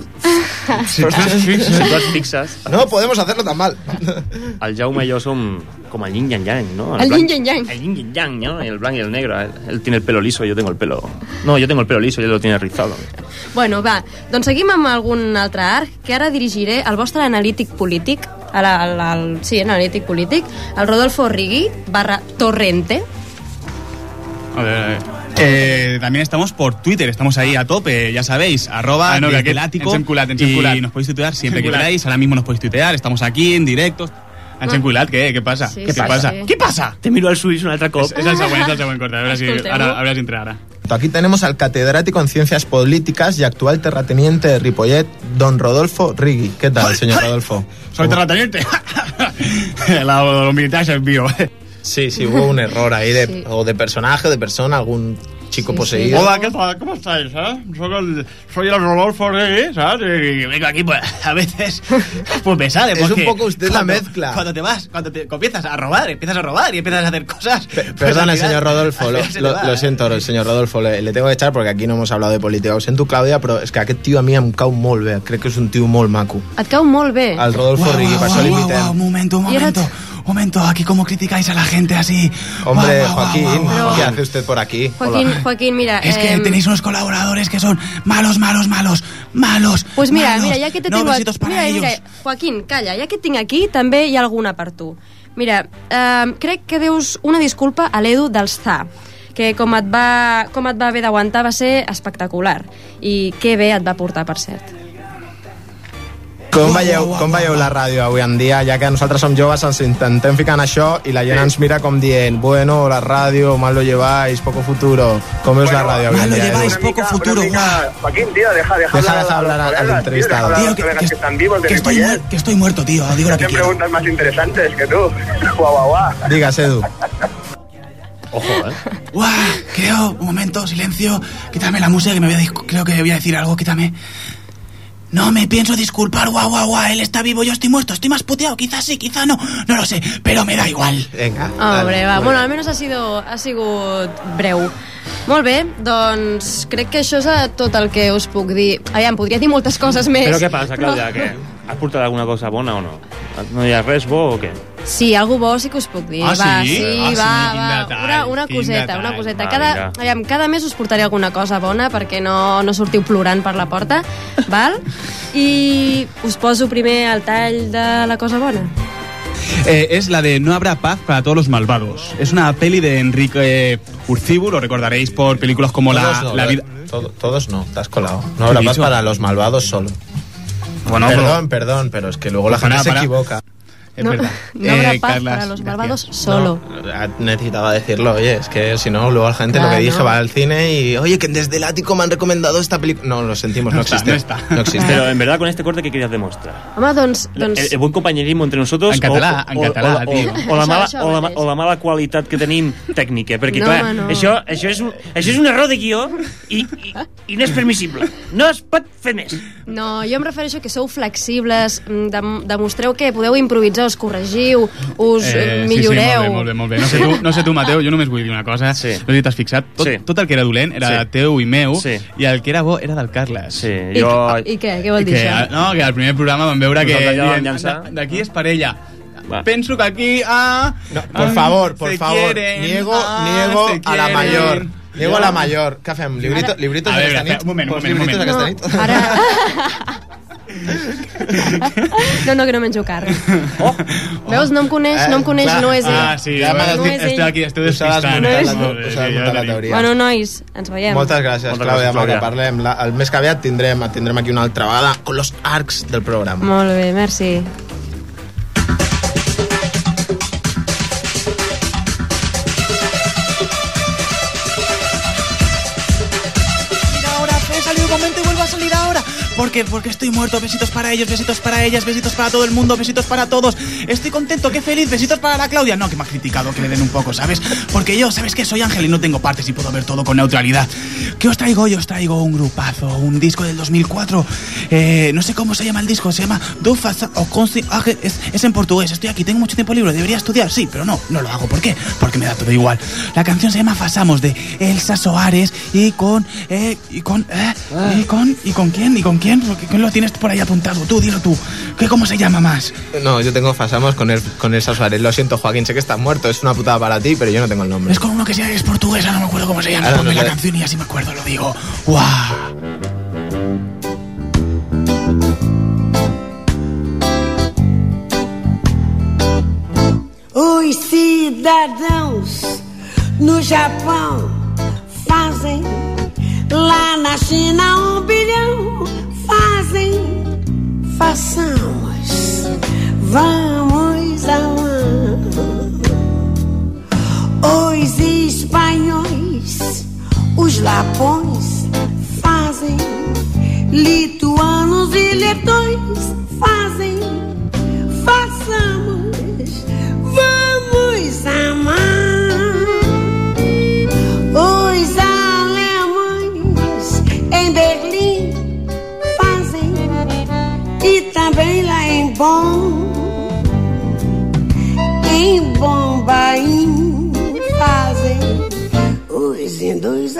et fixes... No podemos hacerlo tan mal. El Jaume i jo som com el yin y el yang, ¿no? El yin y el yang. El yin y el yang, ¿no? El blanco y el negro. Él tiene el pelo liso, yo tengo el pelo... No, yo tengo el pelo liso y él lo tiene rizado. Bueno, va, doncs seguim amb algun altre arc, que ara dirigiré el vostre analític polític, analític polític, el Rodolfo Rigui /Torrente. A ver. También estamos por Twitter, estamos ahí a tope, ya sabéis, @ Desvelático, ens hem colat. Y nos podéis tuitear siempre que queráis. Ahora mismo nos podéis tuitear, estamos aquí en directo. Ens hem cuilat, què passa? Sí, Què sí, passa? sí. Què passa? Te miro als ulls un altre cop. És el següent corte, a veure si entra ara. Aquí tenemos al catedrático en Ciencias Políticas y actual terrateniente de Ripollet, don Rodolfo Rigui. ¿Qué tal, señor Rodolfo? Soy terrateniente. Los militares es mío. Sí, hubo un error ahí Sí. o de personaje, de persona, algún chico Sí, poseído. Hola, ¿qué tal? ¿Cómo estáis? Soy el Rodolfo Regui, ¿sabes? Y vengo aquí, pues, a veces, pues me sale. Es porque un poco usted la mezcla. Cuando empiezas a robar y empiezas a hacer cosas. Pues, Perdona, al final- señor Rodolfo, al final se te va, lo siento, señor Rodolfo, le tengo que echar porque aquí no hemos hablado de política. Ho sento, Clàudia, però és que aquest tio a mi em cau molt bé. Crec que és un tio molt maco. Et cau molt bé. El Rodolfo Rigui, per això l'imitem. Un momento, aquí cómo criticáis a la gente así. Hombre, Guau, guau, Joaquín, guau, guau, guau. ¿qué hace usted por aquí? Joaquín, mira... Es que tenéis unos colaboradores que son malos. Pues mira, malos. ja que te no, tengo besitos para ellos. mira, Joaquín, calla, ja que et tinc aquí, també hi ha alguna per tu. Mira, crec que deus una disculpa a l'Edu dels ZA, que com et va haver d'aguantar va ser espectacular. I que bé et va portar, per cert. Com veieu la ràdio avui en dia? Ja que nosaltres som joves, ens intentem ficar en això i la gent ens mira com dient, bueno, la ràdio, mal lo lleváis, poco futuro. Com és la ràdio avui en dia? poco futuro, guau. Joaquín, tío, deja hablar al entrevistado. Tío, que están vivos de que estoy muerto, tío. Digo lo que Hacen quiero. preguntas más interesantes que tú. Guau. Digas, Edu. Ojo, Guau, creo, un momento, silencio. Quítame la música que creo que voy a decir algo, quítame. No me pienso disculpar, guau, él está vivo, yo estoy muerto, estoy más puteado, quizás sí, quizás no lo sé, pero me da igual. Vinga. Hombre, va, bueno, almenys ha sigut breu. Molt bé, doncs crec que això és tot el que us puc dir. Aviam, podria dir moltes coses més. Però què passa, Clàudia? Que has portat alguna cosa bona o no? No hi ha res bo o què? Sí, algo bo sí que us puc dir. Ah, va, sí? sí, Ah, sí, va. quin detall, Una quin coseta, detall. una coseta. Va, Cada mes us portaré alguna cosa bona perquè no sortiu plorant per la porta, val? I us poso primer el tall de la cosa bona. Es la de No habrá paz para todos los malvados. Es una peli de Enrique Urcibu, lo recordaréis por películas como La vida... Todos no, te has colado. No habrá ¿Qué he paz dicho? para los malvados solo. Bueno, Perdón, pero es que luego la Pues gente se para. equivoca. Es No, verdad. no habrá paz Carlas, para los malvados gracias. solo. No, necesitaba decirlo, oye, es que si no, luego la gente lo que Claro. dije va al cine y, oye, que desde el ático me han recomendado esta película. No, lo sentimos, no existe. No existe. Pero en verdad, con este corte, ¿qué querías demostrar? Home, doncs... El buen compañerismo entre nosotros En català, tio. o la mala, Això mateix. o la mala qualitat que tenim tècnica, perquè No, clar, no. això és un error de guió i no és permissible, no es pot fer més. No, jo em refereixo que sou flexibles, demostreu que podeu improvisar, us corregiu, us milloreu. Sí, molt bé. No sé tu, Mateu, jo només vull dir una cosa. Sí. No sé si t'has fixat. Tot el que era dolent era Sí. teu i meu, Sí. i el que era bo era del Carles. Sí, I què? Què vol dir això? No, que al primer programa vam veure que Nosaltres ja vam diuen, llançar. d'aquí és per ella. Va. Penso que aquí No, por favor, se niego se a la quieren. mayor. Niego a la mayor. ¿Qué fem? ¿Libritos A de veure, esta nit? un moment. Libritos d'aquesta nit? No, ara... No, que no menjo carn. Veus, no em coneix, no és ell. Ah, sí, Ja m'ha No és estoy ell. aquí, estoy Us has despistant. desmuntat Sí, la ja ho tenim. teoria. Bueno, nois, ens veiem. Moltes gràcies, Moltes Clàudia, gràcies, amb el que Clàudia. parlem. El mes que aviat tindrem aquí una altra vegada con los arcs del programa. Molt bé, merci. Ahora, he salido un momento y vuelvo a salir ahora. Porque estoy muerto. Besitos para ellos, besitos para ellas, besitos para todo el mundo, besitos para todos. Estoy contento, qué feliz. Besitos para la Claudia. No, que me ha criticado, que le den un poco, ¿sabes? Porque yo, ¿sabes qué? Soy Ángel y no tengo partes y puedo ver todo con neutralidad. ¿Qué os traigo? Yo os traigo un grupazo, un disco del 2004. No sé cómo se llama el disco, se llama Do Faça o Consi. Es en portugués. Estoy aquí, tengo mucho tiempo libre, debería estudiar, sí, pero no lo hago. ¿Por qué? Porque me da todo igual. La canción se llama Fasamos, de Elsa Soares y con quién? ¿Quién lo tienes por ahí apuntado? Tú, dilo tú. ¿Cómo se llama más? No, yo tengo Fasamos con Elsa Suárez. Lo siento, Joaquín, sé que estás muerto. Es una putada para ti, pero yo no tengo el nombre. Es con uno que es portuguesa, no me acuerdo cómo se llama. Ahora Ponme no la sé. canción y así me acuerdo, lo digo. ¡Guau! Os cidadãos no Japão fazem, lá na China 1 bilhão fazem. Façamos, vamos ao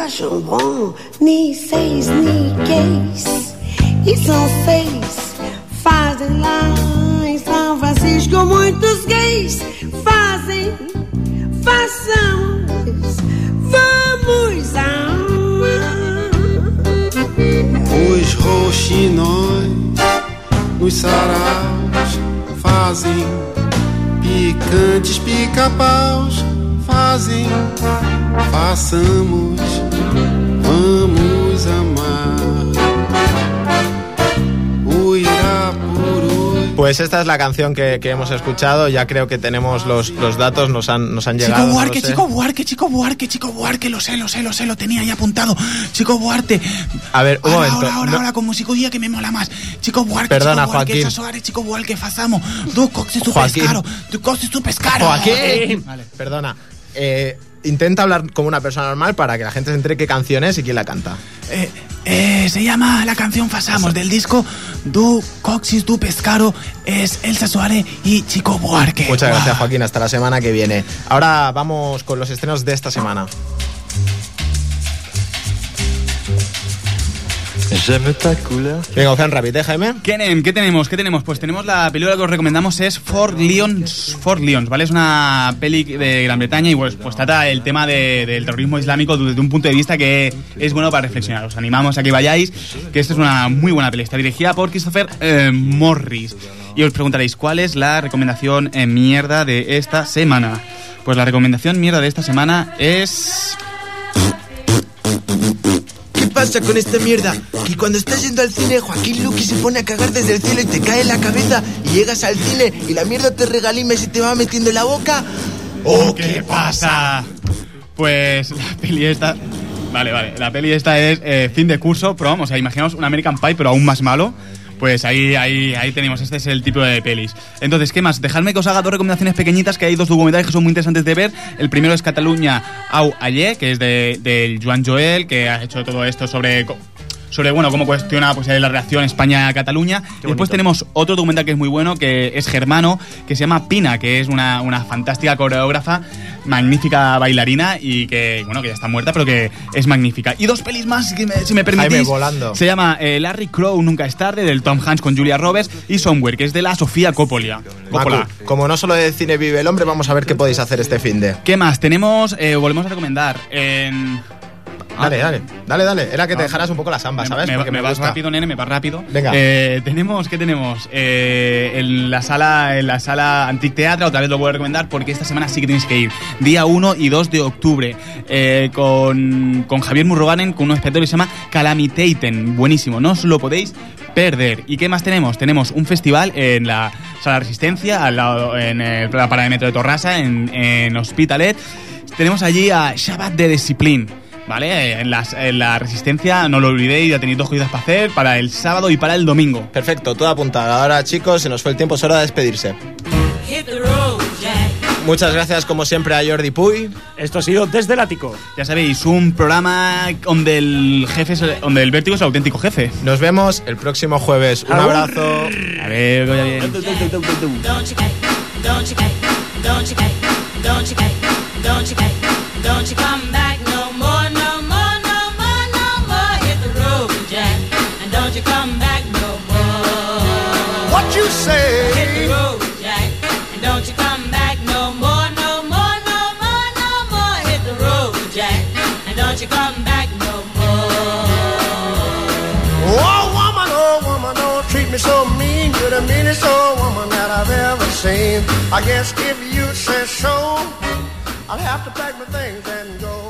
jambon, ni 6, ni case. E são 6, fazem lá em São Francisco muitos gays. Fazem, façamos, vamos amar. Os roxinóis nos saraus fazem, picantes pica-paus fazem, façamos, vamos amar. O Irapuru. Pues esta es la canción que hemos escuchado. Ya creo que tenemos los datos, nos han llegado. Chico Buarque, lo sé, lo tenía ahí apuntado. Chico Buarque. A ver, un momento. Ahora, con musicudía que me mola más. Chico Buarque, perdona, Chico Buarque, Joaquín. Suárez, Chico Buarque, Fasamo. Du coxis tu Joaquín. pescaro. Du coxis tu pescaro. Joaquín. Vale. Perdona. Intenta hablar como una persona normal para que la gente se entere qué canción es y quién la canta. Se llama la canción Fasamos del disco Du Coxis Du Pescaro. Es Elsa Suárez y Chico Buarque. Muchas gracias, Joaquín. Hasta la semana que viene. Ahora vamos con los estrenos de esta semana. Venga, Ocean Rapid, Jaime. ¿Qué tenemos? Pues tenemos la película que os recomendamos, es Fort Lions, ¿vale? Es una peli de Gran Bretaña y pues trata el tema del terrorismo islámico desde un punto de vista que es bueno para reflexionar. Os animamos a que vayáis, que esta es una muy buena peli. Está dirigida por Christopher Morris. Y os preguntaréis, ¿cuál es la recomendación mierda de esta semana? Pues la recomendación mierda de esta semana es... ¿Qué pasa con esta mierda? Que cuando estás yendo al cine, Joaquín Luqui se pone a cagar desde el cielo y te cae en la cabeza y llegas al cine y la mierda te regalima y se te va metiendo en la boca. ¡Oh, qué pasa! Pues la peli esta... Vale, la peli esta es fin de curso, pero vamos, imaginaos un American Pie, pero aún más malo. Pues ahí tenemos, este es el tipo de pelis. Entonces, ¿qué más? Dejadme que os haga dos recomendaciones pequeñitas, que hay dos documentales que son muy interesantes de ver. El primero es Cataluña Au Allé, que es del Joan Joel, que ha hecho todo esto sobre bueno, cómo cuestiona pues la relación España-Cataluña. Después tenemos otro documental que es muy bueno, que es germano, que se llama Pina, que es una fantástica coreógrafa, magnífica bailarina y que, bueno, que ya está muerta, pero que es magnífica. Y dos pelis más, si me permitís. Jaime, volando. Se llama Larry Crowe Nunca es tarde, del Tom Hanks con Julia Roberts, y Somewhere, que es de la Sofía Coppola. Macu, como no solo de cine vive el hombre, vamos a ver qué podéis hacer este finde. ¿Qué más? Tenemos, volvemos a recomendar Dale. Era que te dejaras un poco la samba, ¿sabes? Porque me vas gusta. rápido, nene, me vas rápido. Venga. ¿Qué tenemos? En la sala Antic Teatra, otra vez lo voy a recomendar porque esta semana sí que tenéis que ir. Día 1 y 2 de octubre. Con Javier Murroganen, con un espectáculo que se llama Calamitaten. Buenísimo, no os lo podéis perder. ¿Y qué más tenemos? Tenemos un festival en la Sala Resistencia, al lado, en la parada de metro de Torrasa, en Hospitalet. Tenemos allí a Shabbat de Discipline. ¿Vale? En la Resistencia, no lo olvidéis, ya tenéis dos cosas para hacer, para el sábado y para el domingo. Perfecto, todo apuntado. Ahora, chicos, se nos fue el tiempo, es hora de despedirse. Muchas gracias, como siempre, a Jordi Puy. Esto ha sido Desde el Ático. Ya sabéis, un programa donde el vértigo es el auténtico jefe. Nos vemos el próximo jueves. Un abrazo. A ver, vaya bien. Don't you come back no more, no more, no more, no more. Hit the road, Jack, and don't you come back no more. What you say? Hit the road, Jack, and don't you come back no more, no more, no more, no more. Hit the road, Jack, and don't you come back no more. Oh woman, don't treat me so mean. You're the meanest old woman that I've ever seen. I guess if you say so, I'll have to pack my things and go.